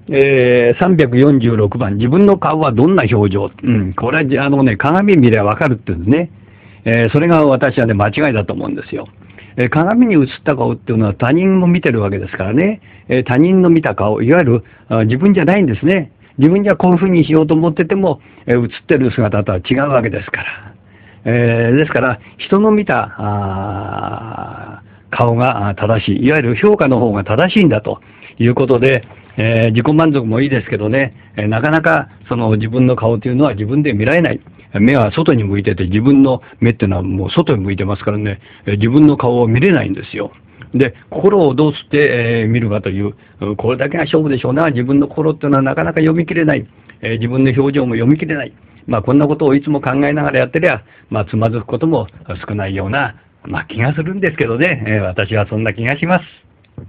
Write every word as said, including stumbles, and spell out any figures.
えー、さんびゃくよんじゅうろくばん、自分の顔はどんな表情、うん、これは、あのね、鏡見ればわかるって言うんですね。えー、それが私はね、間違いだと思うんですよ。えー、鏡に映った顔っていうのは他人も見てるわけですからね、えー、他人の見た顔、いわゆるあ自分じゃないんですね。自分じゃこういうふうにしようと思ってても、えー、映ってる姿とは違うわけですから。えー、ですから、人の見たあ顔が正しい、いわゆる評価の方が正しいんだということで、えー、自己満足もいいですけどね、えー、なかなかその自分の顔というのは自分で見られない。目は外に向いてて、自分の目っていうのはもう外に向いてますからね、えー、自分の顔を見れないんですよ。で、心をどうして、えー、見るかという、これだけが勝負でしょうな。自分の心っていうのはなかなか読み切れない。えー、自分の表情も読み切れない。まあ、こんなことをいつも考えながらやってりゃ、まあ、つまずくことも少ないような、まあ、気がするんですけどね、えー、私はそんな気がします。